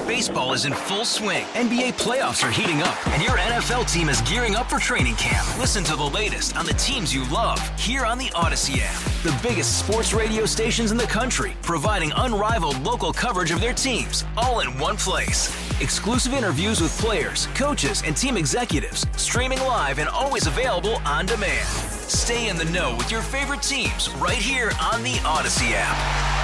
Baseball is in full swing. NBA playoffs are heating up, and your NFL team is gearing up for training camp. Listen to the latest on the teams you love here on the Odyssey app. The biggest sports radio stations in the country, providing unrivaled local coverage of their teams, all in one place. Exclusive interviews with players, coaches, and team executives, streaming live and always available on demand. Stay in the know with your favorite teams right here on the Odyssey app.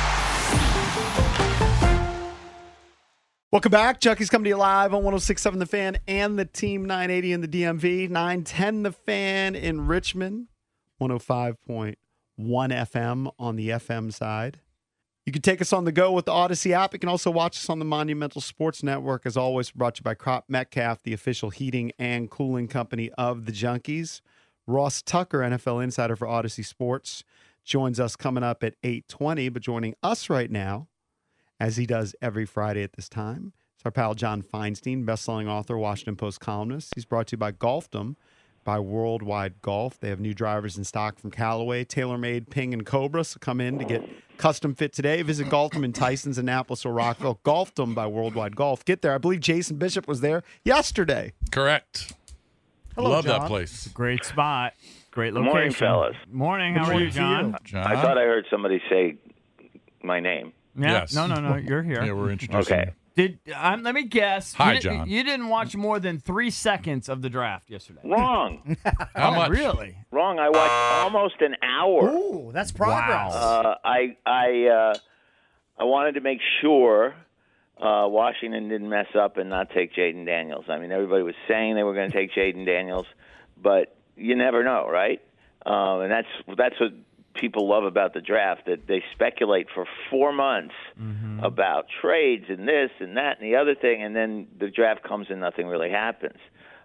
Welcome back. Junkies coming to you live on 106.7 The Fan and the Team 980 in the DMV. 910 The Fan in Richmond. 105.1 FM on the FM side. You can take us on the go with the Odyssey app. You can also watch us on the Monumental Sports Network. As always, brought to you by Crop Metcalf, the official heating and cooling company of the Junkies. Ross Tucker, NFL insider for Odyssey Sports, joins us coming up at 8:20. But joining us right now, as he does every Friday at this time, it's our pal John Feinstein, best-selling author, Washington Post columnist. He's brought to you by Golfdom, by Worldwide Golf. They have new drivers in stock from Callaway, TaylorMade, Ping, and Cobra. So come in to get custom fit today. Visit Golfdom in Tysons, Annapolis, or Rockville. Golfdom by Worldwide Golf. Get there. I believe Jason Bishop was there yesterday. Correct. Hello, Love John. that place. Great spot. Great location. Morning, fellas. Morning. Good How are morning you, to John? John? I thought I heard somebody say my name. Yeah. Yes. No. You're here. Yeah, we're introducing Okay. Let me guess. Hi, you John. You didn't watch more than 3 seconds of the draft yesterday. Wrong. How much? Really? Wrong. I watched almost an hour. Ooh, that's progress. I wanted to make sure Washington didn't mess up and not take Jaden Daniels. I mean, everybody was saying they were going to take Jaden Daniels, but you never know, right? And that's what people love about the draft, that they speculate for 4 months about trades and this and that and the other thing, and then the draft comes and nothing really happens.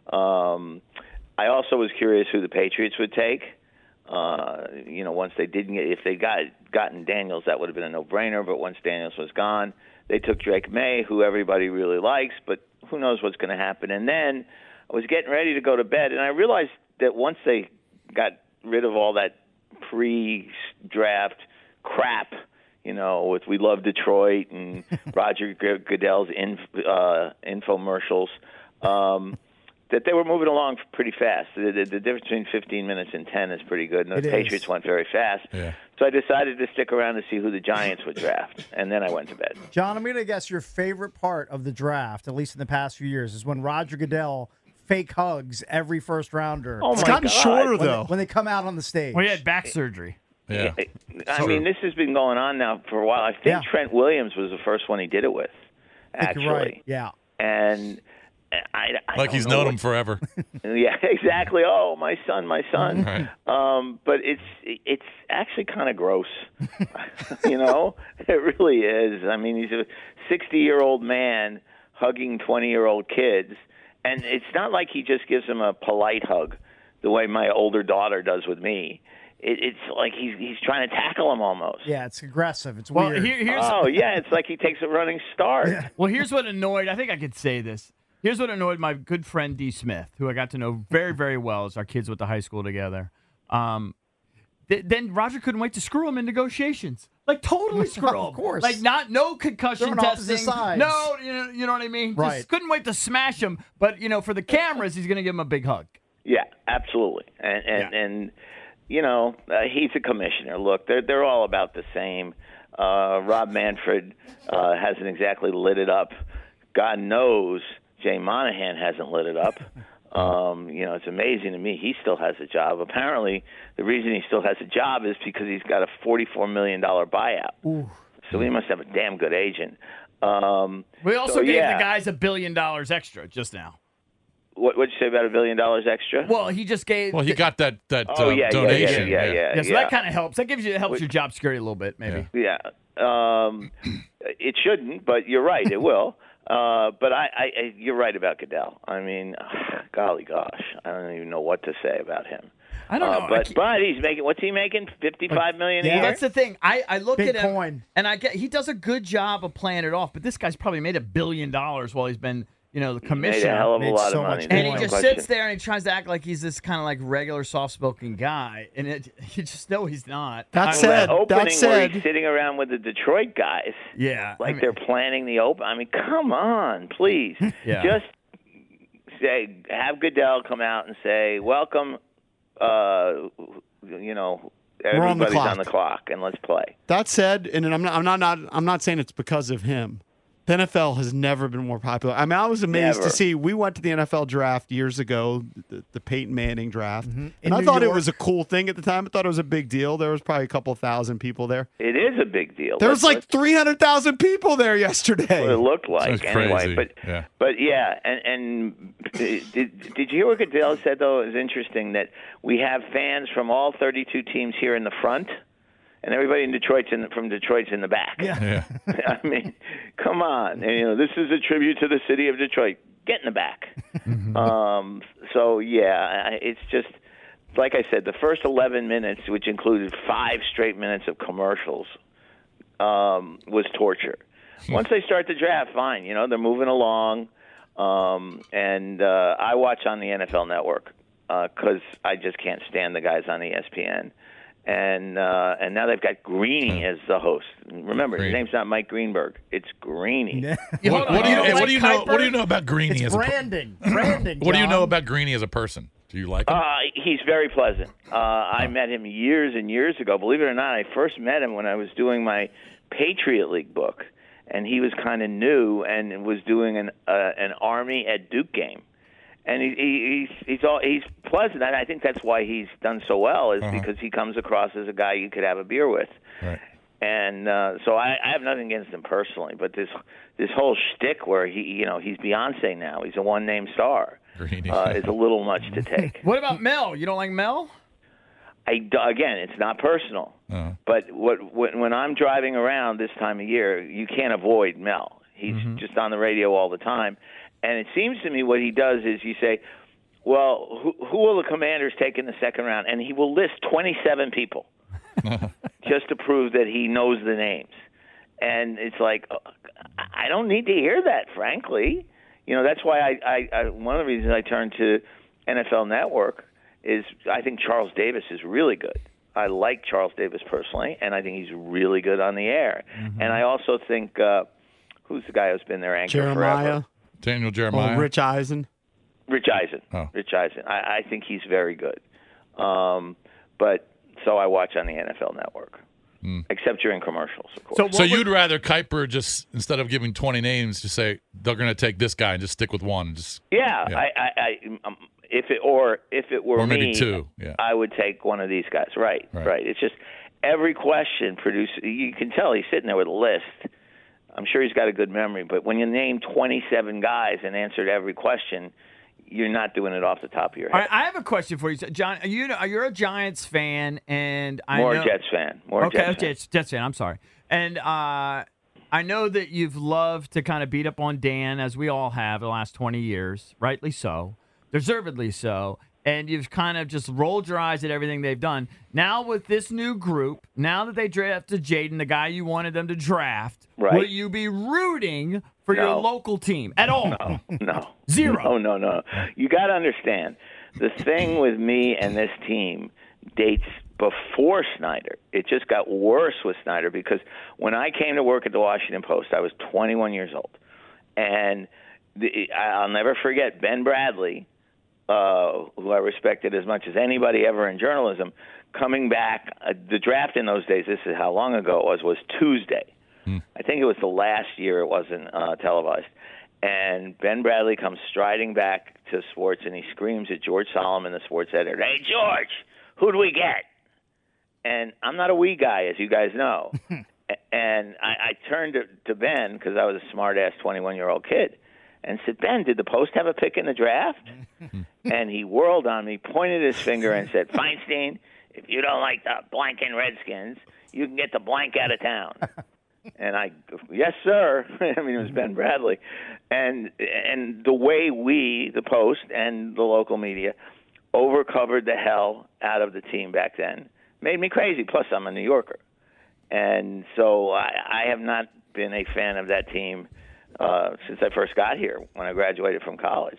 I also was curious who the Patriots would take. Once they didn't get, if they gotten Daniels, that would have been a no-brainer. But once Daniels was gone, they took Drake May, who everybody really likes, but who knows what's going to happen. And then I was getting ready to go to bed, and I realized that once they got rid of all that pre-draft crap, with We Love Detroit and Roger Goodell's infomercials, that they were moving along pretty fast. The difference between 15 minutes and 10 is pretty good, and the Patriots went very fast. Yeah. So I decided to stick around to see who the Giants would draft, and then I went to bed. John, I'm going to guess your favorite part of the draft, at least in the past few years, is when Roger Goodell fake hugs every first rounder. Oh, It's my gotten God. shorter, though. When they come out on the stage. Well, he had back surgery. Yeah. I mean, this has been going on now for a while. I think Yeah. Trent Williams was the first one he did it with, I think actually. you're right. Yeah. And I Like don't he's know known what- him forever. Yeah, exactly. Oh, my son. Right. But it's actually kind of gross. It really is. I mean, he's a 60-year-old man hugging 20-year-old kids, and it's not like he just gives them a polite hug the way my older daughter does with me. It's like he's trying to tackle them almost. Yeah, it's aggressive. It's Well, weird. here's Oh, yeah, it's like he takes a running start. Well, here's what annoyed. I think I could say this. Here's what annoyed my good friend D. Smith, who I got to know very, very well as our kids went to high school together. Then Roger couldn't wait to screw him in negotiations. Like totally screw him. Of course. Like no concussion They're on opposite testing. sides. No, you know what I mean? Right. Just couldn't wait to smash him. But for the cameras, he's going to give him a big hug. Yeah, absolutely. And he's a commissioner. Look, they're all about the same. Rob Manfred hasn't exactly lit it up. God knows Jay Monahan hasn't lit it up. It's amazing to me he still has a job. Apparently, the reason he still has a job is because he's got a $44 million buyout. Ooh. So he must have a damn good agent. We also gave the guys $1 billion extra just now. What'd you say about $1 billion extra? Well, he just gave. Well, he got that Yeah. donation. Yeah, so that kind of helps. That helps your job security a little bit, maybe. Yeah. It shouldn't, but you're right. It will. But you're right about Goodell. I mean, golly gosh, I don't even know what to say about him. I don't know. But he's making, what's he making? $55 million a year? That's the thing. I look Big at him, coin. and he does a good job of playing it off. But this guy's probably made $1 billion while he's been the Made a commissioner. hell of a Made lot so of much money. money. And he There's just no question. sits there and he tries to act like he's this kind of like regular, soft-spoken guy, and you just know he's not. That I- said- That opening that where he's said- sitting around with the Detroit guys, yeah, like they're planning the open. I mean, come on, please. Yeah. Just have Goodell come out and say, "Welcome, everybody's clock. on the clock, and let's play." That said, and I'm not saying it's because of him. The NFL has never been more popular. I mean, I was amazed Never. to see. We went to the NFL draft years ago, the Peyton Manning draft, In and I New thought it York. was a cool thing at the time. I thought it was a big deal. There was probably a couple thousand people there. It is a big deal. There was Let's- like 300,000 people there what it yesterday. looked like Sounds anyway. crazy. But yeah, and did you hear what Goodell said though? It was interesting that we have fans from all 32 teams here in the front, and everybody in from Detroit's in the back. Yeah. I mean, come on. And, this is a tribute to the city of Detroit. Get in the back. So yeah, it's just like I said. The first 11 minutes, which included 5 straight minutes of commercials, was torture. Once they start the draft, fine. They're moving along, and I watch on the NFL Network because I just can't stand the guys on ESPN. And now they've got Greeny as the host. Remember, his Green. name's not Mike Greenberg; it's Greeny. What do you know? What do you know about Greeny It's as a branding. Branding. What do you know John. about Greeny as a person? Do you like him? He's very pleasant. I met him years and years ago. Believe it or not, I first met him when I was doing my Patriot League book, and he was kind of new and was doing an Army at Duke game. And he's pleasant. And I think that's why he's done so well is because he comes across as a guy you could have a beer with. Right. And so I have nothing against him personally, but this whole shtick where he's Beyonce now, he's a one-name star, Greeny. is a little much to take. What about Mel? You don't like Mel? Again, it's not personal, but when I'm driving around this time of year, you can't avoid Mel. He's just on the radio all the time. And it seems to me what he does is you say, well, who will the Commanders take in the second round? And he will list 27 people just to prove that he knows the names. And it's like, I don't need to hear that, frankly. That's why I one of the reasons I turned to NFL Network is I think Charles Davis is really good. I like Charles Davis personally, and I think he's really good on the air. And I also think, who's the guy who's been their anchor Jeremiah, forever? Daniel Jeremiah. Rich Eisen. Rich Eisen. Oh. Rich Eisen. I think he's very good. But so I watch on the NFL Network, except during commercials, of course. So you'd rather Kuiper just instead of giving 20 names, just say they're going to take this guy and just stick with one. Yeah. If it were Or maybe me, 2. Yeah. I would take one of these guys. Right. It's just every question produces. You can tell he's sitting there with a list. I'm sure he's got a good memory, but when you name 27 guys and answered every question, you're not doing it off the top of your head. All right, I have a question for you, So, John. You're a Giants fan, and I More know, Jets fan. Jets fan. I'm sorry, and I know that you've loved to kind of beat up on Dan, as we all have the last 20 years, rightly so, deservedly so. And you've kind of just rolled your eyes at everything they've done. Now with this new group, now that they drafted Jaden, the guy you wanted them to draft, Right. will you be rooting for your No. local team at all? No. Zero. No. You got to understand, the thing with me and this team dates before Snyder. It just got worse with Snyder because when I came to work at the Washington Post, I was 21 years old. And I'll never forget Ben Bradley, who I respected as much as anybody ever in journalism, coming back. The draft in those days, this is how long ago it was Tuesday. I think it was the last year it wasn't televised. And Ben Bradley comes striding back to sports, and he screams at George Solomon, the sports editor, "Hey, George, who do we get?" And I'm not a wee guy, as you guys know. And I turned to Ben, because I was a smart-ass 21-year-old kid, and said, "Ben, did the Post have a pick in the draft?" And he whirled on me, pointed his finger, and said, "Feinstein, if you don't like the blanking Redskins, you can get the blank out of town." And I, yes, sir. I mean, it was Ben Bradley. And the way we, the Post and the local media, overcovered the hell out of the team back then made me crazy. Plus, I'm a New Yorker. And so I have not been a fan of that team since I first got here when I graduated from college.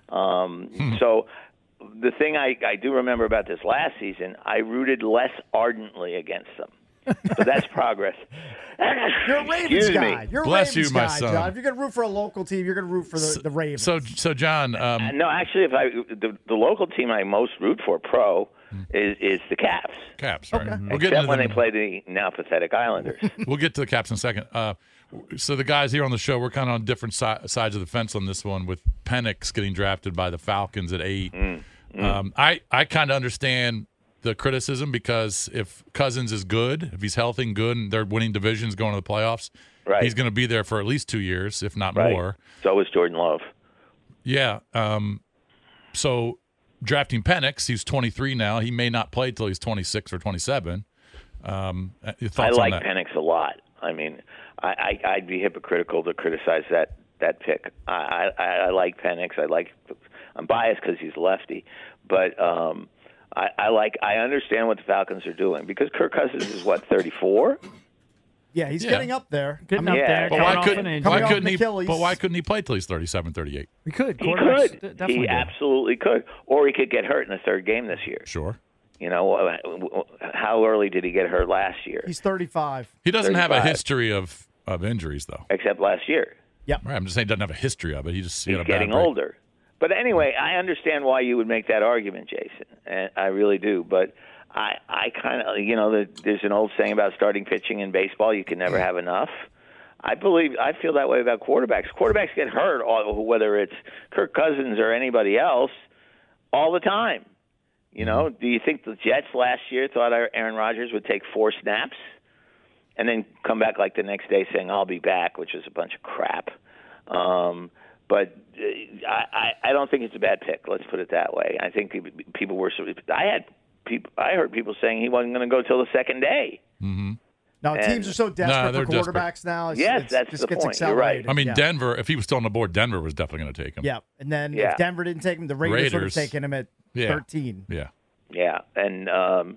So the thing I do remember about this last season, I rooted less ardently against them. So that's progress. You're a Ravens Excuse guy. me. You're a Bless Ravens you, my guy, son. John. If you're going to root for a local team, you're going to root for the Ravens. So John, No, actually, the local team I most root for, is the Caps. Caps, right? Okay. We'll get Except into when them. they play the now pathetic Islanders. We'll get to the Caps in a second. So the guys here on the show, we're kind of on different sides of the fence on this one, with Penix getting drafted by the Falcons at 8. I kind of understand the criticism, because if Cousins is good, if he's healthy and good, and they're winning divisions, going to the playoffs, Right. he's going to be there for at least 2 years, if not Right. more. So is Jordan Love. Yeah. So drafting Penix, he's 23 now. He may not play till he's 26 or 27. Your I thoughts like on that? Penix a lot. I mean, I'd be hypocritical to criticize that pick. I like Penix. I'm biased because he's lefty, but I understand what the Falcons are doing, because Kirk Cousins is 34. yeah, he's Yeah. getting up there. Getting I mean, up yeah, there. but But coming off an injury. Coming off an Achilles. But why couldn't he play till he's 37, 38? We could. He Quarterbacks could. definitely He do. absolutely could. Or he could get hurt in the third game this year. Sure. You know, how early did he get hurt last year? He's 35. He doesn't have a 35. history of injuries, though. Except last year. Right, I'm just saying he doesn't have a history of it. He just He's had a bad getting break. older. But anyway, I understand why you would make that argument, Jason. And I really do. But I kind of, there's an old saying about starting pitching in baseball: you can never have enough. I feel that way about quarterbacks. Quarterbacks get hurt, whether it's Kirk Cousins or anybody else, all the time. You know, do you think the Jets last year thought Aaron Rodgers would take 4 snaps and then come back like the next day saying, "I'll be back," which is a bunch of crap. But I don't think it's a bad pick. Let's put it that way. I think people were. I heard people saying he wasn't going to go till the second day. Now, teams are so desperate they're for quarterbacks now. Yes, that's just the gets point. You're right. accelerated. I mean, yeah. Denver, if he was still on the board, Denver was definitely going to take him. Yeah, and then Yeah. if Denver didn't take him, the Raiders would have Raiders. taken him at Yeah. 13. Yeah. Yeah, and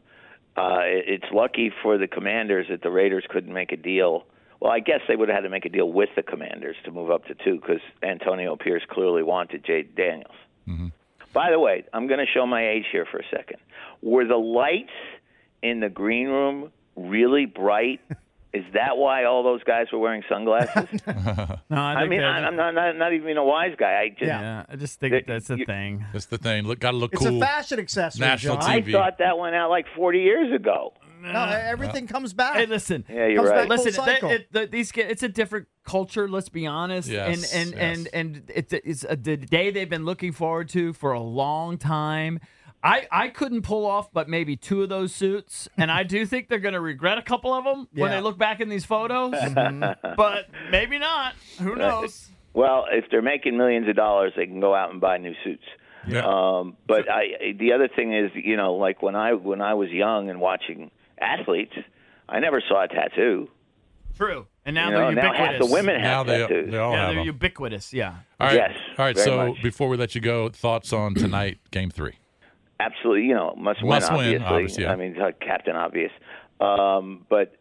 it's lucky for the Commanders that the Raiders couldn't make a deal. Well, I guess they would have had to make a deal with the Commanders to move up to 2, because Antonio Pierce clearly wanted Jaden Daniels. By the way, I'm going to show my age here for a second. Were the lights in the green room really bright? Is that why all those guys were wearing sunglasses? No, I mean, I'm not even a wise guy. I just Yeah, I just think that's the You- thing. That's the thing. Got to look It's cool. a fashion accessory, National John. I TV. thought that went out like 40 years ago. No, everything comes back. Hey, listen. Yeah, you're Comes right. back full Listen, cycle. it's a different culture. Let's be honest, Yes, and it's the day they've been looking forward to for a long time. I couldn't pull off but maybe 2 of those suits, and I do think they're going to regret a couple of them when Yeah. they look back in these photos. But maybe not. Who knows? Well, if they're making millions of dollars, they can go out and buy new suits. Yeah. But the other thing is, like when I was young and watching athletes, I never saw a tattoo. True. And now You they're know, now ubiquitous. half the women Now have they tattoos. all yeah, have they're them. ubiquitous. Yeah. All right. Yes, All right. very So much. before we let you go, thoughts on tonight, Game 3? Absolutely, must win, Must win, obviously. obviously, yeah. I mean, Captain Obvious. But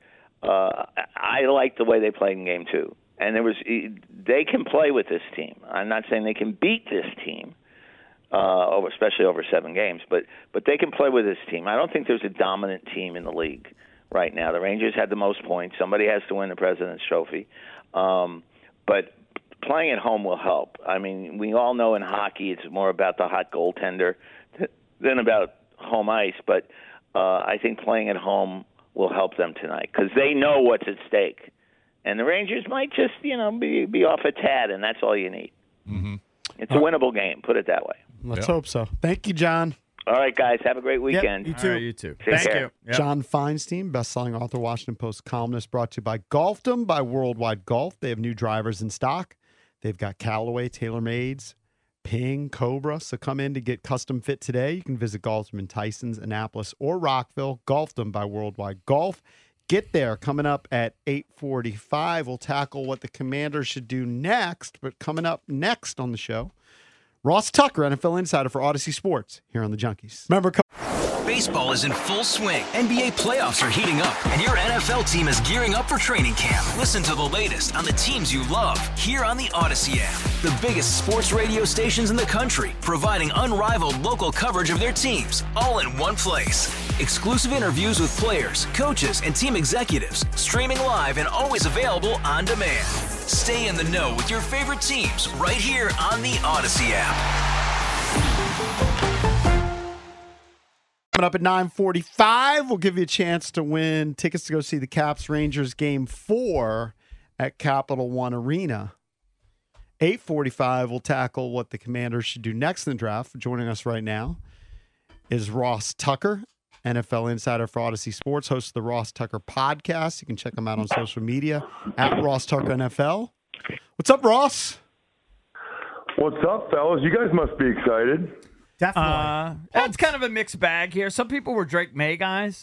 I like the way they played in Game 2. And they can play with this team. I'm not saying they can beat this team, especially over 7 games, but they can play with this team. I don't think there's a dominant team in the league right now. The Rangers had the most points. Somebody has to win the President's Trophy. But playing at home will help. I mean, we all know in hockey it's more about the hot goaltender than about home ice, but I think playing at home will help them tonight because they know what's at stake. And the Rangers might just, be off a tad, and that's all you need. It's a winnable game, put it that way. Let's hope so. Thank you, John. All right, guys, have a great weekend. you All too. right, you too. Take Thank care. you. Yep. John Feinstein, best-selling author, Washington Post columnist, brought to you by Golfdom by Worldwide Golf. They have new drivers in stock. They've got Callaway, TaylorMades, Ping, Cobra. So come in to get custom fit today. You can visit Golfdom in Tysons, Annapolis, or Rockville. Golfdom by Worldwide Golf. Get there. Coming up at 8:45, we'll tackle what the Commanders should do next. But coming up next on the show, Ross Tucker, NFL insider for Odyssey Sports, here on the Junkies. Remember, Baseball is in full swing. NBA playoffs are heating up, and your NFL team is gearing up for training camp. Listen to the latest on the teams you love here on the Odyssey app. The biggest sports radio stations in the country, providing unrivaled local coverage of their teams, all in one place. Exclusive interviews with players, coaches, and team executives, streaming live and always available on demand. Stay in the know with your favorite teams right here on the Odyssey app. Coming up at 9:45, we'll give you a chance to win tickets to go see the Caps Rangers Game 4 at Capital One Arena. 8:45, we'll tackle what the Commanders should do next in the draft. Joining us right now is Ross Tucker, NFL insider for Odyssey Sports, host of the Ross Tucker podcast. You can check him out on social media at Ross Tucker NFL. What's up, Ross? What's up, fellas? You guys must be excited. Definitely. It's kind of a mixed bag here. Some people were Drake May guys.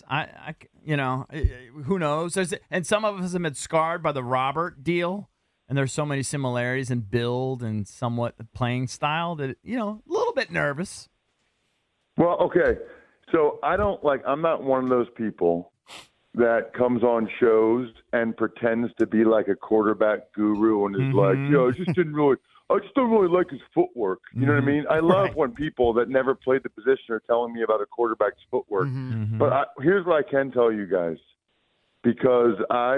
Who knows? And some of us have been scarred by the Robert deal. And there's so many similarities in build and somewhat playing style that, a little bit nervous. Well, okay. So I'm not one of those people that comes on shows and pretends to be like a quarterback guru and is like, I just don't really like his footwork. You know what I mean? I love when people that never played the position are telling me about a quarterback's footwork. But here's what I can tell you guys, because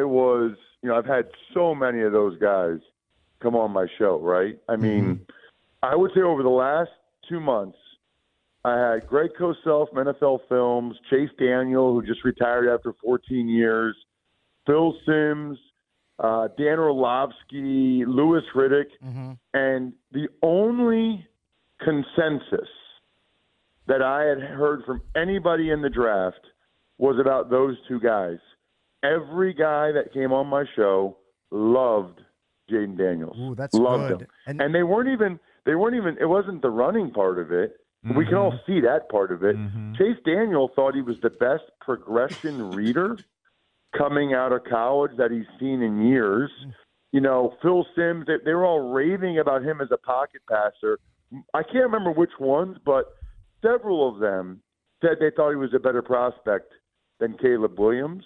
I've had so many of those guys come on my show, right? I mean, I would say over the last 2 months, I had Greg Cosell from NFL Films, Chase Daniel, who just retired after 14 years, Phil Simms, Dan Orlovsky, Louis Riddick, and the only consensus that I had heard from anybody in the draft was about those two guys. Every guy that came on my show loved Jaden Daniels. Ooh, that's loved good. him. And they weren't even, it wasn't the running part of it. We can all see that part of it. Chase Daniel thought he was the best progression reader coming out of college that he's seen in years. Phil Simms, they were all raving about him as a pocket passer. I can't remember which ones, but several of them said they thought he was a better prospect than Caleb Williams.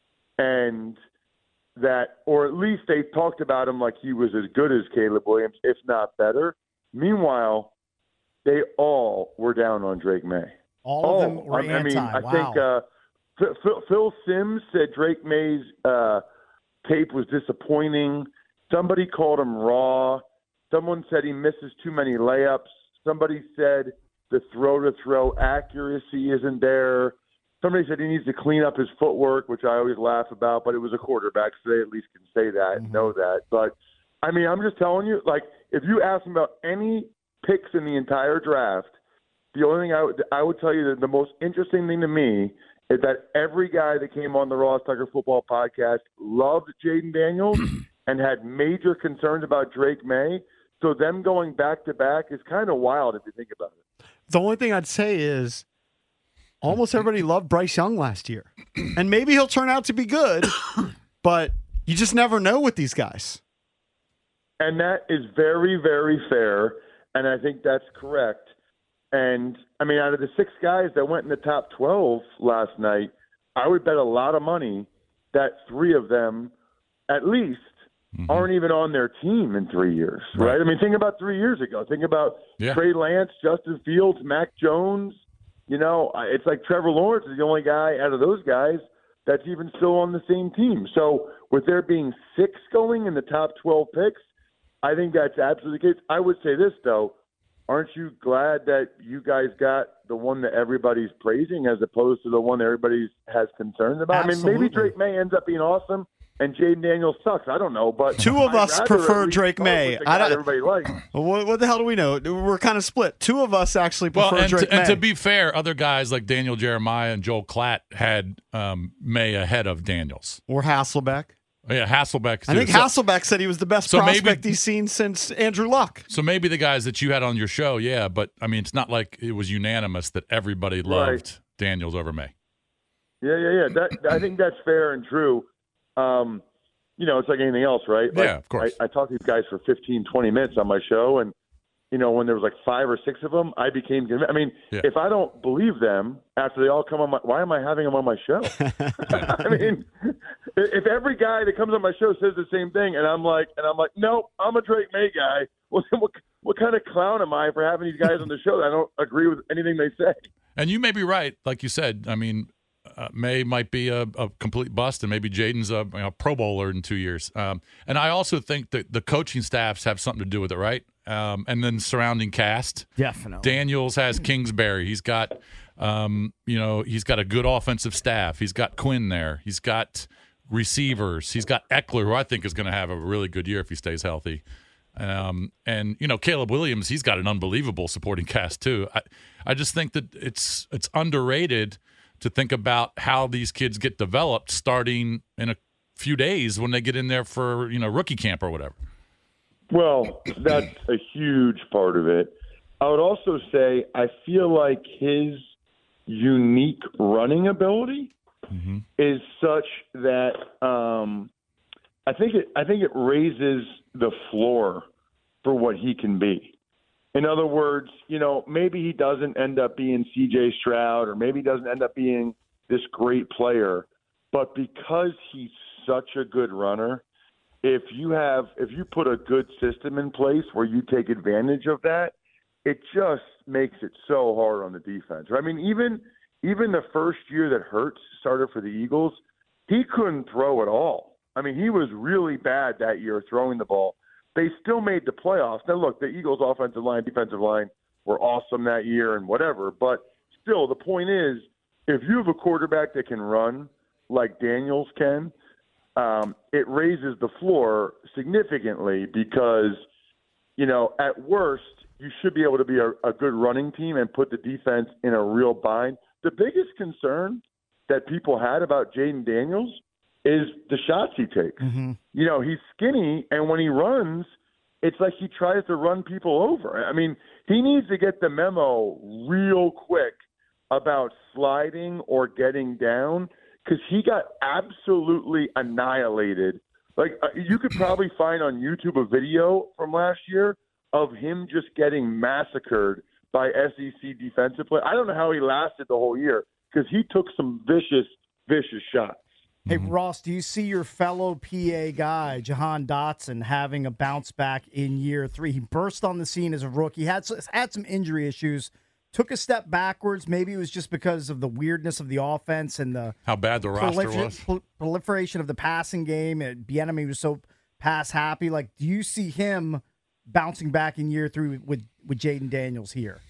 And that, or at least they talked about him like he was as good as Caleb Williams, if not better. Meanwhile, they all were down on Drake May. All of them were anti. I think Phil Simms said Drake May's tape was disappointing. Somebody called him raw. Someone said he misses too many layups. Somebody said the throw-to-throw accuracy isn't there. Somebody said he needs to clean up his footwork, which I always laugh about, but it was a quarterback, so they at least can say that and know that. But, I'm just telling you, if you ask him about any picks in the entire draft, the only thing I would tell you that the most interesting thing to me is that every guy that came on the Ross Tucker Football Podcast loved Jaden Daniels and had major concerns about Drake May. So them going back-to-back is kind of wild if you think about it. The only thing I'd say is almost everybody loved Bryce Young last year. And maybe he'll turn out to be good, but you just never know with these guys. And that is very, very fair, and I think that's correct. And, out of the 6 guys that went in the top 12 last night, I would bet a lot of money that 3 of them, at least, aren't even on their team in 3 years, right? Think about 3 years ago. Think about Trey Lance, Justin Fields, Mac Jones. It's like Trevor Lawrence is the only guy out of those guys that's even still on the same team. So with there being 6 going in the top 12 picks, I think that's absolutely the case. I would say this, though. Aren't you glad that you guys got the one that everybody's praising as opposed to the one that everybody has concerns about? Absolutely. Maybe Drake May ends up being awesome and Jaden Daniels sucks. I don't know, but 2 of us prefer Drake May. Everybody likes. What the hell do we know? We're kind of split. 2 of us actually prefer Drake May. And to be fair, other guys like Daniel Jeremiah and Joel Klatt had May ahead of Daniels. Or Hasselbeck. Yeah, Hasselbeck. Too. I think Hasselbeck said he was the best prospect he's seen since Andrew Luck. So maybe the guys that you had on your show, yeah, but it's not like it was unanimous that everybody loved Daniels over May. Yeah. I think that's fair and true. It's like anything else, right? Yeah, of course. I talk to these guys for 15, 20 minutes on my show, and when there was like 5 or 6 of them, I became convinced. I mean, Yeah. if I don't believe them after they all come on why am I having them on my show? I mean, if every guy that comes on my show says the same thing, and I'm like, nope, I'm a Drake May guy. Well, then what kind of clown am I for having these guys on the show that I don't agree with anything they say? And you may be right, like you said. I mean, May might be a complete bust, and maybe Jaden's a Pro Bowler in 2 years. And I also think that the coaching staffs have something to do with it, right? And then surrounding cast. Definitely. Daniels has Kingsbury. He's got, he's got a good offensive staff. He's got Quinn there. He's got receivers. He's got Eckler, who I think is going to have a really good year if he stays healthy. And Caleb Williams, he's got an unbelievable supporting cast too. I just think that it's underrated to think about how these kids get developed starting in a few days when they get in there for rookie camp or whatever. Well, that's a huge part of it. I would also say I feel like his unique running ability is such that I think it raises the floor for what he can be. In other words, maybe he doesn't end up being C.J. Stroud, or maybe he doesn't end up being this great player, but because he's such a good runner, if you put a good system in place where you take advantage of that, it just makes it so hard on the defense. I mean, even the first year that Hurts started for the Eagles, he couldn't throw at all. I mean, he was really bad that year throwing the ball. They still made the playoffs. Now, look, the Eagles' offensive line, defensive line were awesome that year and whatever. But still, the point is, if you have a quarterback that can run like Daniels can, it raises the floor significantly because, at worst, you should be able to be a good running team and put the defense in a real bind. The biggest concern that people had about Jaden Daniels is the shots he takes. Mm-hmm. He's skinny, and when he runs, it's like he tries to run people over. I mean, he needs to get the memo real quick about sliding or getting down because he got absolutely annihilated. Like, you could probably find on YouTube a video from last year of him just getting massacred by SEC defensive play. I don't know how he lasted the whole year because he took some vicious, vicious shots. Hey, Ross, do you see your fellow PA guy, Jahan Dotson, having a bounce back in year 3? He burst on the scene as a rookie, had some injury issues, took a step backwards. Maybe it was just because of the weirdness of the offense and the how bad the roster was. Proliferation of the passing game. And Bieniemy was so pass happy. Like, do you see him bouncing back in year 3 with Jaden Daniels here?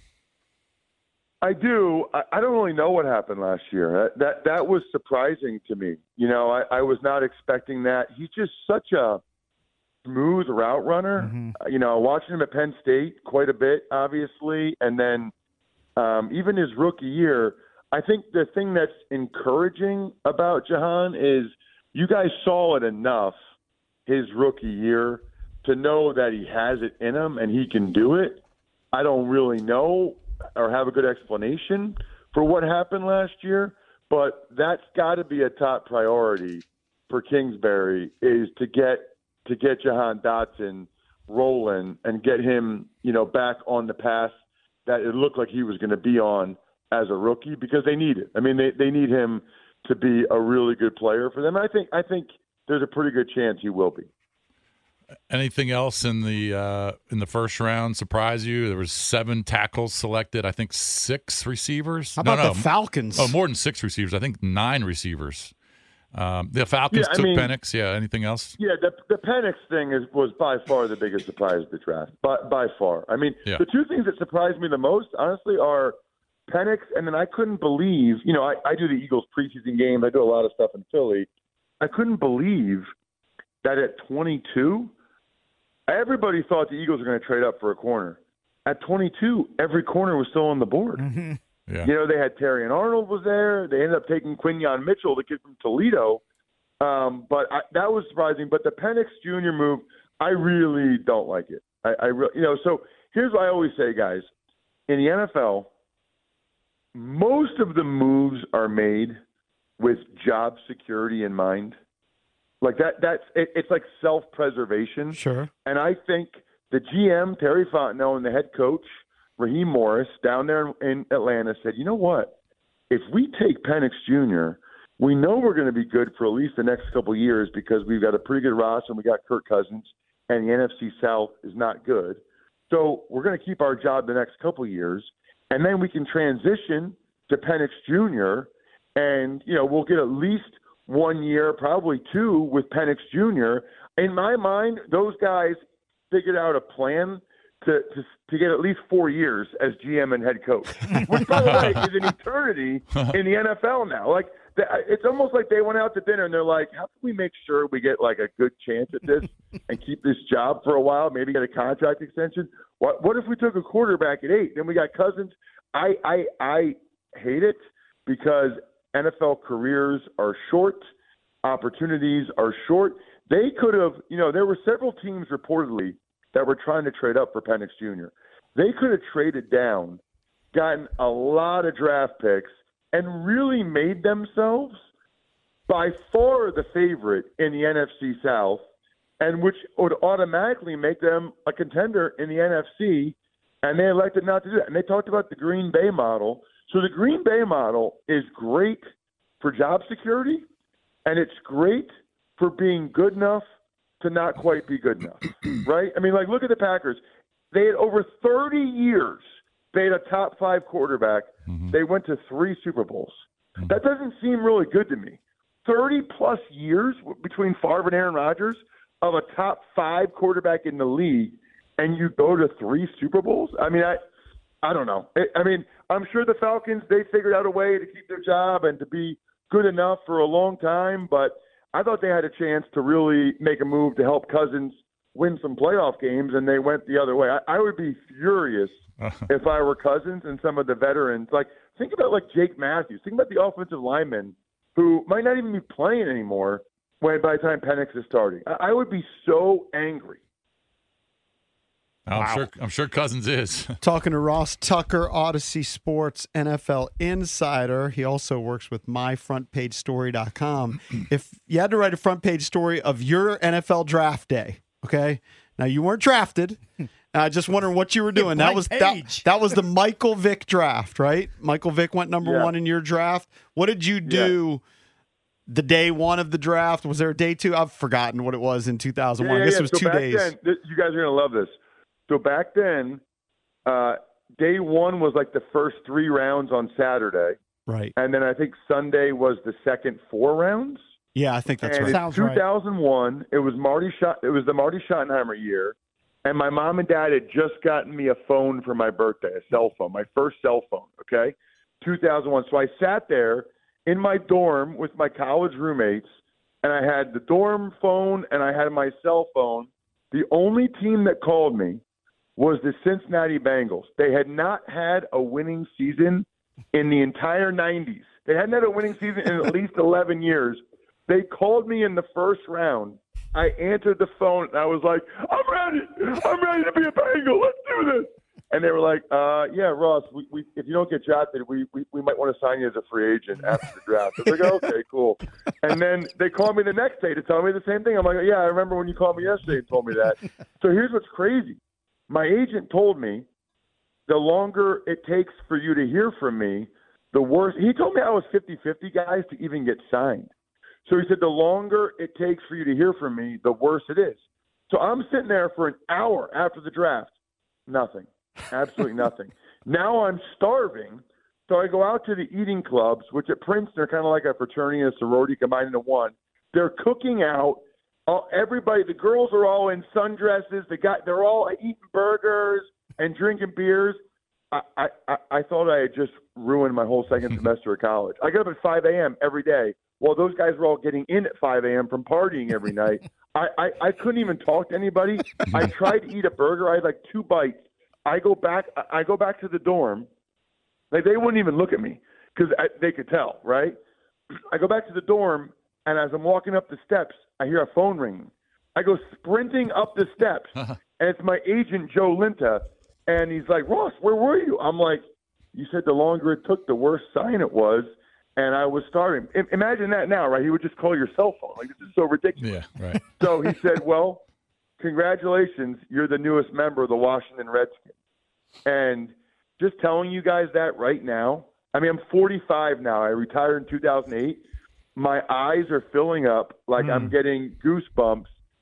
I do. I don't really know what happened last year. That was surprising to me. I was not expecting that. He's just such a smooth route runner. Mm-hmm. Watching him at Penn State quite a bit, obviously, and then even his rookie year, I think the thing that's encouraging about Jahan is you guys saw it enough his rookie year to know that he has it in him and he can do it. I don't really know or have a good explanation for what happened last year, but that's got to be a top priority for Kingsbury is to get Jahan Dotson rolling and get him, back on the path that it looked like he was going to be on as a rookie because they need it. I mean, they need him to be a really good player for them. I think there's a pretty good chance he will be. Anything else in the first round surprise you? There was 7 tackles selected. I think 6 receivers. How about the Falcons? Oh, more than 6 receivers. I think 9 receivers. The Falcons took Penix. Yeah. Anything else? Yeah, the Penix thing was by far the biggest surprise of the draft. By far. I mean, The 2 things that surprised me the most, honestly, are Penix, and then I couldn't believe. I do the Eagles preseason games. I do a lot of stuff in Philly. I couldn't believe that at 22. Everybody thought the Eagles were going to trade up for a corner. At 22, every corner was still on the board. Mm-hmm. Yeah. They had Terry and Arnold was there. They ended up taking Quinyon Mitchell, the kid from Toledo. But that was surprising. But the Penix Jr. move, I really don't like it. So here's what I always say, guys. In the NFL, most of the moves are made with job security in mind. Like it's like self-preservation. Sure. And I think the GM, Terry Fontenot, and the head coach, Raheem Morris, down there in Atlanta said, you know what? If we take Penix Jr., we know we're going to be good for at least the next couple of years because we've got a pretty good roster and we got Kirk Cousins, and the NFC South is not good. So we're going to keep our job the next couple of years, and then we can transition to Penix Jr., and, we'll get at least 1 year, probably 2 with Penix Jr. In my mind, those guys figured out a plan to get at least 4 years as GM and head coach, which, by the way, is an eternity in the NFL now. Like, it's almost like they went out to dinner and they're like, how can we make sure we get like a good chance at this and keep this job for a while, maybe get a contract extension? What if we took a quarterback at 8? Then we got Cousins. I hate it because NFL careers are short. Opportunities are short. They could have, there were several teams reportedly that were trying to trade up for Penix Jr. They could have traded down, gotten a lot of draft picks, and really made themselves by far the favorite in the NFC South, and which would automatically make them a contender in the NFC, and they elected not to do that. And they talked about the Green Bay model. So the Green Bay model is great for job security, and it's great for being good enough to not quite be good enough, right? I mean, like, look at the Packers. They had over 30 years, they had a top 5 quarterback. Mm-hmm. They went to 3 Super Bowls. Mm-hmm. That doesn't seem really good to me. 30-plus years between Favre and Aaron Rodgers of a top 5 quarterback in the league, and you go to 3 Super Bowls? I mean, I don't know. I'm sure the Falcons, they figured out a way to keep their job and to be good enough for a long time, but I thought they had a chance to really make a move to help Cousins win some playoff games, and they went the other way. I would be furious if I were Cousins and some of the veterans. Like, think about, like, Jake Matthews. Think about the offensive linemen who might not even be playing anymore by the time Penix is starting. I would be so angry. I'm sure Cousins is. Talking to Ross Tucker, Odyssey Sports NFL Insider. He also works with myfrontpagestory.com. If you had to write a front page story of your NFL draft day, okay? Now, you weren't drafted. Just wondering what you were doing. That was the Michael Vick draft, right? Michael Vick went number 1 in your draft. What did you do the day 1 of the draft? Was there a day 2? I've forgotten what it was in 2001. I guess it was 2 days. You guys are going to love this. So back then, day 1 was like the first 3 rounds on Saturday. Right. And then I think Sunday was the second 4 rounds. Yeah, I think that's right. Sounds right. 2001, it was the Marty Schottenheimer year, and my mom and dad had just gotten me a phone for my birthday, a cell phone, my first cell phone, okay? 2001. So I sat there in my dorm with my college roommates, and I had the dorm phone and I had my cell phone. The only team that called me was the Cincinnati Bengals. They had not had a winning season in the entire 90s. They hadn't had a winning season in at least 11 years. They called me in the first round. I answered the phone, and I was like, I'm ready to be a Bengal. Let's do this. And they were like, yeah, Ross, we if you don't get drafted, we might want to sign you as a free agent after the draft. I was like, okay, cool. And then they called me the next day to tell me the same thing. I'm like, yeah, I remember when you called me yesterday and told me that. So here's what's crazy. My agent told me the longer it takes for you to hear from me, the worse. He told me I was 50-50, guys, to even get signed. So he said the longer it takes for you to hear from me, the worse it is. So I'm sitting there for an hour after the draft. Nothing. Absolutely nothing. Now I'm starving. So I go out to the eating clubs, which at Princeton are kind of like a fraternity and a sorority combined into one. They're cooking out. Everybody, the girls are all in sundresses. They're all eating burgers and drinking beers. I thought I had just ruined my whole second semester of college. I got up at 5 a.m. every day while those guys were all getting in at 5 a.m. from partying every night. I couldn't even talk to anybody. I tried to eat a burger. I had like 2 bites. I go back to the dorm. Like, they wouldn't even look at me because they could tell, right? I go back to the dorm, and as I'm walking up the steps, I hear a phone ringing. I go sprinting up the steps, and it's my agent, Joe Linta, and he's like, Ross, where were you? I'm like, you said the longer it took, the worse sign it was, and I was starving. Imagine that now, right? He would just call your cell phone. Like, this is so ridiculous. Yeah, right. So he said, well, congratulations, you're the newest member of the Washington Redskins. And just telling you guys that right now, I mean, I'm 45 now. I retired in 2008. My eyes are filling up like I'm getting goosebumps.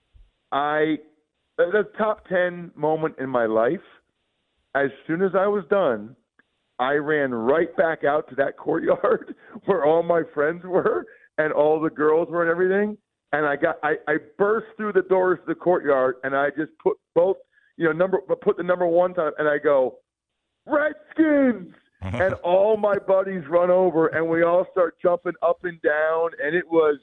The top 10 moment in my life, as soon as I was done, I ran right back out to that courtyard where all my friends were and all the girls were and everything. And I burst through the doors to the courtyard and I just put both, put the number one time and I go, Redskins! And all my buddies run over and we all start jumping up and down. And it was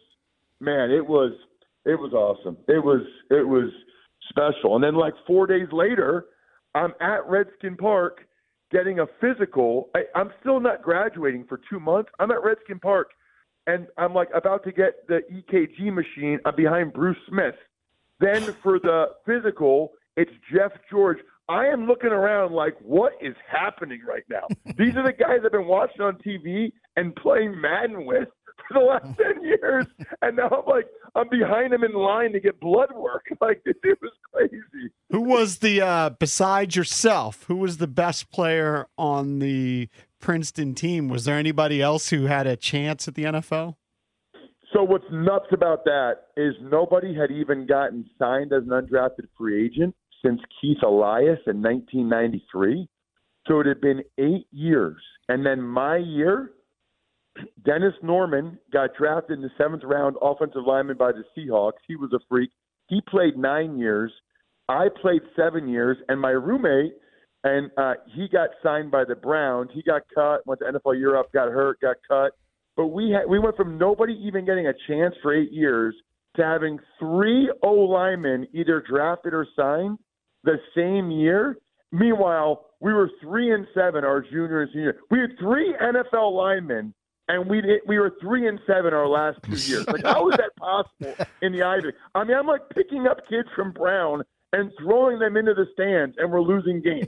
awesome. It was special. And then like 4 days later, I'm at Redskin Park getting a physical. I'm still not graduating for 2 months. I'm at Redskin Park, and I'm like about to get the EKG machine. I'm behind Bruce Smith. Then for the physical, it's Jeff George. I am looking around like, what is happening right now? These are the guys I've been watching on TV and playing Madden with for the last 10 years. And now I'm behind them in line to get blood work. Like, it was crazy. Who was besides yourself, who was the best player on the Princeton team? Was there anybody else who had a chance at the NFL? So what's nuts about that is nobody had even gotten signed as an undrafted free agent since Keith Elias in 1993. So it had been 8 years. And then my year, Dennis Norman got drafted in the 7th round, offensive lineman by the Seahawks. He was a freak. He played 9 years. I played 7 years. And my roommate, and he got signed by the Browns. He got cut, went to NFL Europe, got hurt, got cut. But we went from nobody even getting a chance for 8 years to having 3 O-linemen either drafted or signed the same year. Meanwhile, we were 3-7 our junior and senior. We had 3 NFL linemen, and we were 3-7 our last 2 years. Like, how is that possible in the Ivy League? I mean, I'm like picking up kids from Brown and throwing them into the stands, and we're losing games.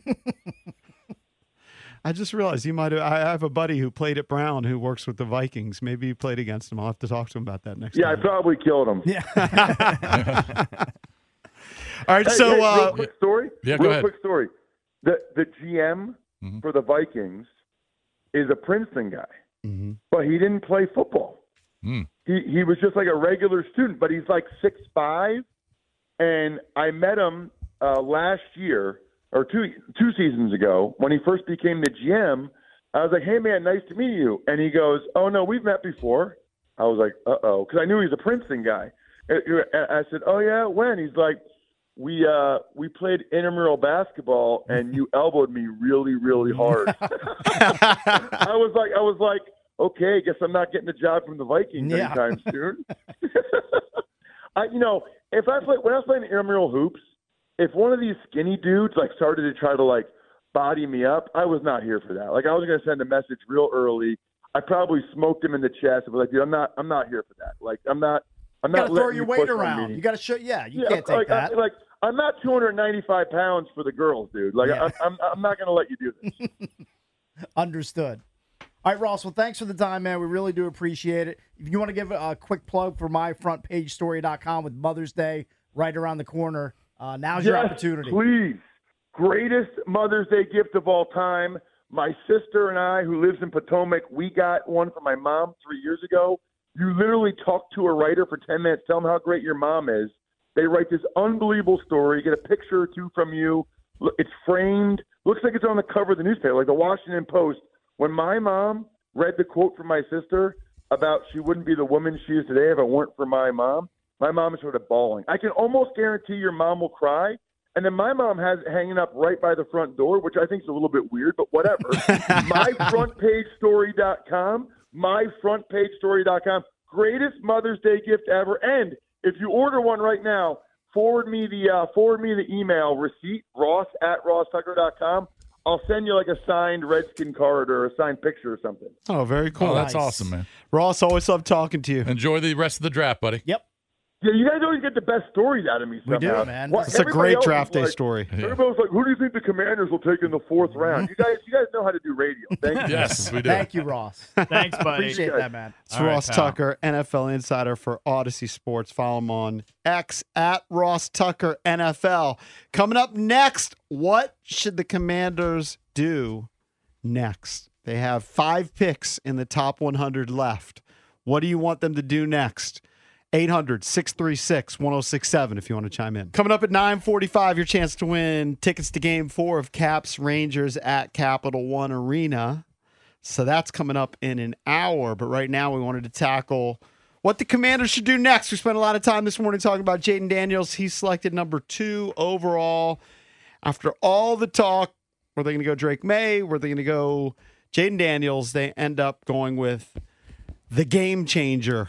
I just realized I have a buddy who played at Brown who works with the Vikings. Maybe you played against him. I'll have to talk to him about that next time. Yeah, I probably killed him. Yeah. All right, real quick story. Yeah, go ahead. Quick story. The GM for the Vikings is a Princeton guy, but he didn't play football. He was just like a regular student, but he's like 6'5", and I met him last year or two seasons ago when he first became the GM. I was like, "Hey man, nice to meet you," and he goes, "Oh no, we've met before." I was like, "Uh-oh," because I knew he was a Princeton guy. I said, "Oh yeah, when?" He's like, We played intramural basketball, and you elbowed me really, really hard. I was like, okay, I guess I'm not getting a job from the Vikings anytime soon. When I was playing intramural hoops, if one of these skinny dudes started to try to body me up, I was not here for that. Like, I was going to send a message real early. I probably smoked him in the chest and was like, dude, I'm not here for that. Like, I'm not throw your weight around. You got to show. Yeah, you can't take that. I'm not 295 pounds for the girls, dude. I'm not going to let you do this. Understood. All right, Ross. Well, thanks for the time, man. We really do appreciate it. If you want to give a quick plug for myfrontpagestory.com with Mother's Day right around the corner, now's your opportunity. Please. Greatest Mother's Day gift of all time. My sister and I, who lives in Potomac, we got one for my mom 3 years ago. You literally talk to a writer for 10 minutes, tell them how great your mom is. They write this unbelievable story, get a picture or two from you. It's framed. Looks like it's on the cover of the newspaper, like the Washington Post. When my mom read the quote from my sister about she wouldn't be the woman she is today if it weren't for my mom started bawling. I can almost guarantee your mom will cry. And then my mom has it hanging up right by the front door, which I think is a little bit weird, but whatever. myfrontpagestory.com. myfrontpagestory.com. Greatest Mother's Day gift ever. And if you order one right now, forward me the email receipt, ross@rosstucker.com. I'll send you a signed Redskin card or a signed picture or something. Oh, very cool. Oh, that's awesome, man. Ross, always love talking to you. Enjoy the rest of the draft, buddy. Yep. Yeah, you guys always get the best stories out of me somehow. We do, man. It's a great draft day story. Everybody was like, who do you think the Commanders will take in the 4th round? You guys know how to do radio. Thank you. Yes, we do. Thank you, Ross. Thanks, buddy. Appreciate that, man. It's All right, Ross pal. Tucker, NFL insider for Odyssey Sports. Follow him on X at Ross Tucker NFL. Coming up next, what should the Commanders do next? They have 5 picks in the top 100 left. What do you want them to do next? 800-636-1067 if you want to chime in. Coming up at 9:45, your chance to win tickets to Game 4 of Caps Rangers at Capital One Arena. So that's coming up in an hour. But right now we wanted to tackle what the Commanders should do next. We spent a lot of time this morning talking about Jayden Daniels. He's selected number 2 overall. After all the talk, were they going to go Drake May? Were they going to go Jayden Daniels? They end up going with the game changer,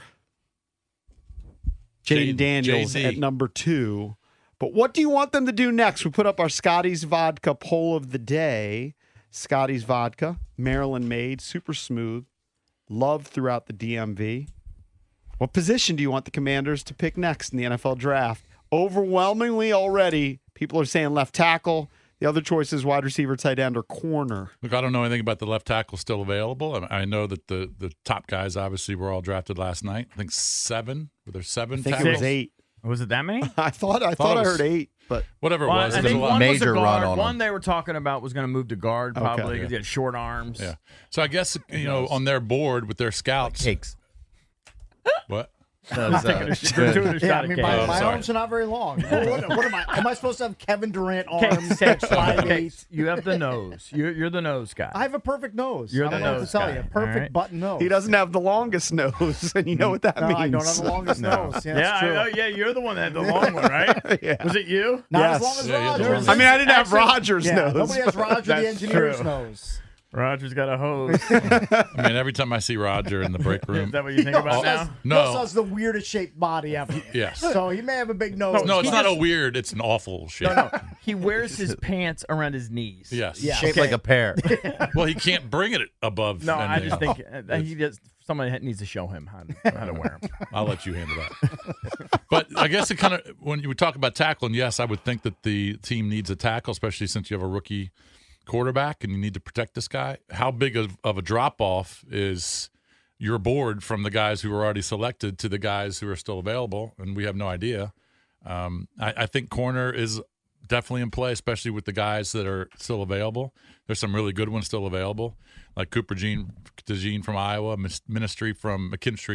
Jayden Daniels JD. at number 2. But what do you want them to do next? We put up our Scotty's Vodka poll of the day. Scotty's Vodka, Maryland made, super smooth, loved throughout the DMV. What position do you want the Commanders to pick next in the NFL draft? Overwhelmingly already, people are saying left tackle. The other choices, wide receiver, tight end, or corner. Look, I don't know anything about the left tackle still available. I know that the top guys obviously were all drafted last night. I think 7. Were there 7 I think tackles? it was 8. Was it that many? I thought it I was- heard 8, but Whatever it Well, was. I it was a think lot. one was a Major run guard. on One him. they were talking about was going to move to guard probably Okay. because he had short arms. Yeah. So I guess, on their board with their scouts. Cakes. What? Gratuitous Yeah, shot I mean, at my, Oh, my sorry. arms are not very long. What am I? Am I supposed to have Kevin Durant Okay, arms? Cakes, 5'8"? Cakes, you have the nose. You're the nose guy. I have a perfect nose. You're I don't the know what nose to tell guy. you. Perfect All right. button nose. he doesn't have the longest nose, and you know what that No, means. I don't have the longest nose. Yeah, that's true. yeah, you're the one that had the long one, right? Yeah. Was it you? Not Yes. as long as Yeah, you had the Rogers. long I mean, I didn't have Actually, Rogers' yeah, nose. nobody has Roger the That's engineer's true. nose. Roger's got a hose. I mean, every time I see Roger in the break room. Is that what you think He about also now? has- No. He also has the weirdest shaped body ever. Yes. So he may have a big nose. No, it's He not just- a weird. It's an awful shape. No. He wears his pants around his knees. Yes. Yeah. Shaped Okay. like a pear. Well, he can't bring it above. No, and I then- just think he just somebody needs to show him how to wear them. I'll let you handle that. But I guess it kind of, when you would talk about tackling, yes, I would think that the team needs a tackle, especially since you have a rookie quarterback and you need to protect this guy. How big of a drop off is your board from the guys who were already selected to the guys who are still available? And we have no idea. I think corner is definitely in play, especially with the guys that are still available. There's some really good ones still available, like Cooper DeJean from Iowa, McKinstry from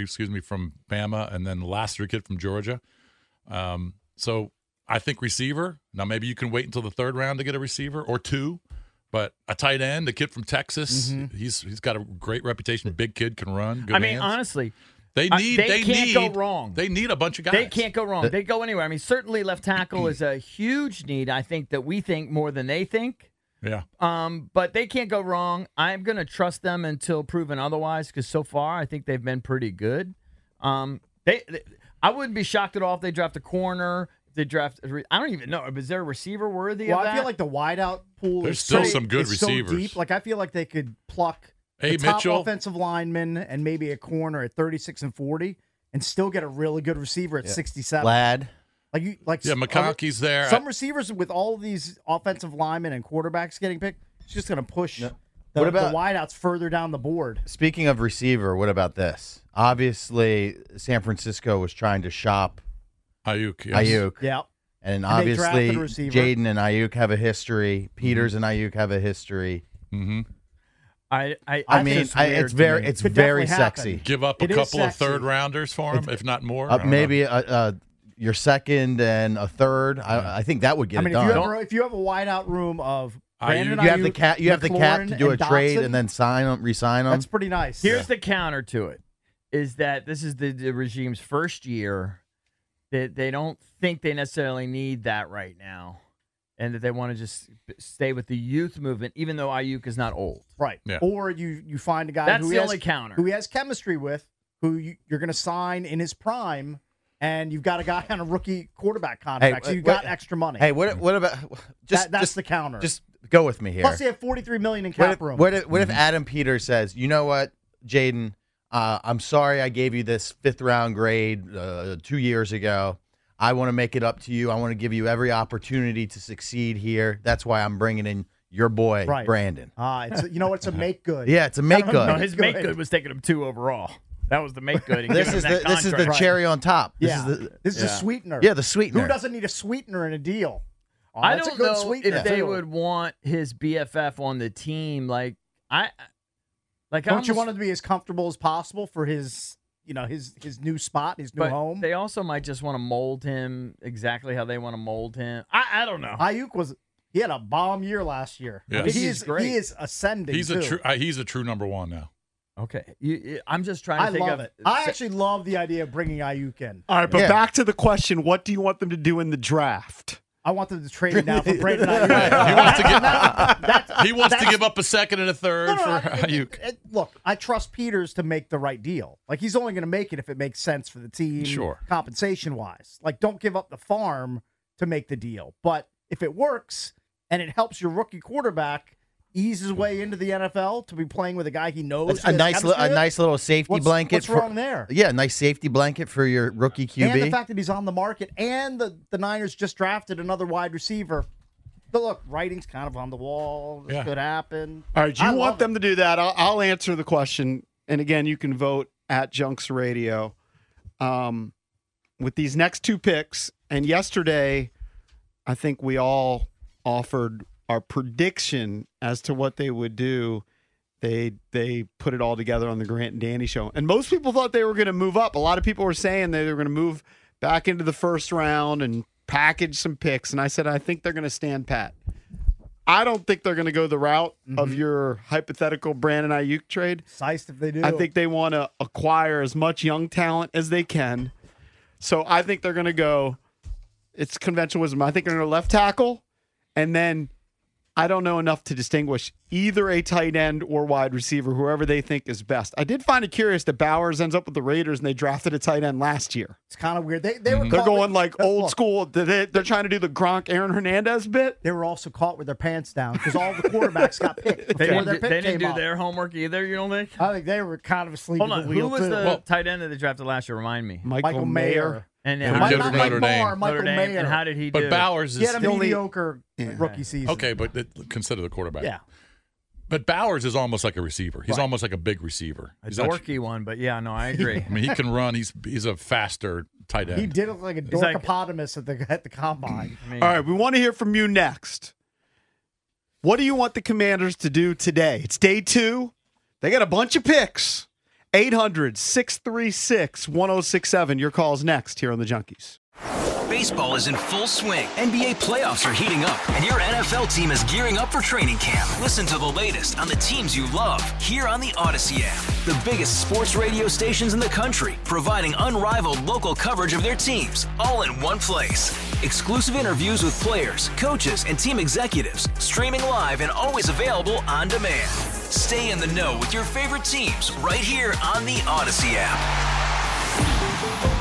Bama, and then the last 3 kid from Georgia. So I think receiver. Now maybe you can wait until the 3rd round to get a receiver or 2, but a tight end, a kid from Texas, he's got a great reputation. Big kid, can run. Good I mean, hands. honestly, they can't go wrong. They need a bunch of guys. They can't go wrong. They go anywhere. I mean, certainly left tackle is a huge need. I think that we think more than they think. Yeah. But they can't go wrong. I'm going to trust them until proven otherwise because so far I think they've been pretty good. I wouldn't be shocked at all if they draft a corner. If they draft, I don't even know. Is there a receiver worthy Well, of that? I feel like the wideout pool There's is still pretty- some good it's so receivers. deep. Like I feel like they could pluck Hey, the top Mitchell. offensive lineman and maybe a corner at 36 and 40 and still get a really good receiver at 67. Lad. Yeah, McConkey's there. Some receivers with all of these offensive linemen and quarterbacks getting picked, it's just going to push What about- the wideouts further down the board. Speaking of receiver, what about this? Obviously, San Francisco was trying to shop Ayuk. Yes. Ayuk. Yeah. And they obviously, drafted a receiver. Jaden and Ayuk have a history. Peters and Ayuk have a history. Mm-hmm. I mean, think weird it's to very, me. it's Could very definitely sexy. happen. Give up a It is couple of sexy. 3rd rounders for him, if not more. I don't Maybe know. your 2nd and a 3rd. I think that would get I mean, it done. if you have a wideout room of Brandon Ayuk. You have the Ayuk, cap. You have the cap to McLaurin, do a and trade Dotson, and then re-sign them. that's pretty nice. Here's the counter to it: is that this is the regime's first year. That they don't think they necessarily need that right now, and that they want to just stay with the youth movement, even though Ayuk is not old. right. Yeah. Or you find a guy That's who the he only has, counter. who he has chemistry with, who you're going to sign in his prime, and you've got a guy on a rookie quarterback contract, so you've got extra money. Hey, what about That's the counter. Just go with me here. Plus, they have $43 million in cap room. What if Adam Peters says, you know what, Jaden, I'm sorry I gave you this 5th-round grade 2 years ago. I want to make it up to you. I want to give you every opportunity to succeed here. That's why I'm bringing in your boy, Right. Brandon. It's a make good. Yeah, it's a make good. No, his make good was taking him 2 overall. That was the make good. This is the cherry on top. This is a sweetener. Yeah, the sweetener. Who doesn't need a sweetener in a deal? Oh, I that's don't a good know sweetener, if they too. would want his BFF on the team. Don't you want him to be as comfortable as possible for his new spot, his new home? They also might just want to mold him exactly how they want to mold him. I don't know. Ayuk he had a bomb year last year. Yeah. I mean, He's great. He is ascending. He's too. a true number one now. Okay, I'm just trying to I think love of it. I actually love the idea of bringing Ayuk in. All right, but back to the question: what do you want them to do in the draft? I want them to trade it now for Brandon Ayuk. He wants to give up a second and a third for Ayuk. Look, I trust Peters to make the right deal. Like, he's only going to make it if it makes sense for the team, Sure. compensation-wise. Like, don't give up the farm to make the deal. But if it works and it helps your rookie quarterback ease his way into the NFL to be playing with a guy he knows, a nice little safety blanket. What's wrong there? Yeah, a nice safety blanket for your rookie QB. And the fact that he's on the market, and the Niners just drafted another wide receiver. But look, writing's kind of on the wall. This could happen. All right, you want them to do that? I'll answer the question. And again, you can vote at Junks Radio. With these next 2 picks, and yesterday, I think we all offered our prediction as to what they would do. They put it all together on the Grant and Danny show. And most people thought they were going to move up. A lot of people were saying they were going to move back into the first round and package some picks. And I said, I think they're going to stand pat. I don't think they're going to go the route of your hypothetical Brandon Ayuk trade. Sized if they do. I think they want to acquire as much young talent as they can. So I think they're going to go, it's conventional wisdom. I think they're going to left tackle, and then I don't know enough to distinguish either a tight end or wide receiver, whoever they think is best. I did find it curious that Bowers ends up with the Raiders and they drafted a tight end last year. It's kind of weird. They're going like old school. They're trying to do the Gronk Aaron Hernandez bit. They were also caught with their pants down because all the quarterbacks got picked. They before their didn't, pick they didn't came do up. their homework either, you don't think? I think they were kind of asleep Hold at on, the wheel, who was too. the tight end that they drafted last year? Remind me. Michael Mayer. And From how, Notre Mike Dame. Barr, Michael Notre Dame, Mayer. and how did he do? But Bowers He is had a mediocre rookie season. okay, but consider the quarterback. Yeah. But Bowers is almost like a receiver. He's almost like a big receiver. A He's not- dorky one, but yeah, no, I agree. I mean, he can run. He's a faster tight end. He did look like a like- dorkopotamus at the combine. I mean, All right, we want to hear from you next. What do you want the Commanders to do today? It's day 2. They got a bunch of picks. 800-636-1067. Your call's next here on the Junkies. Baseball is in full swing. NBA playoffs are heating up, and your NFL team is gearing up for training camp. Listen to the latest on the teams you love here on the Odyssey app. The biggest sports radio stations in the country, providing unrivaled local coverage of their teams, all in one place. Exclusive interviews with players, coaches, and team executives, streaming live and always available on demand. Stay in the know with your favorite teams right here on the Odyssey app.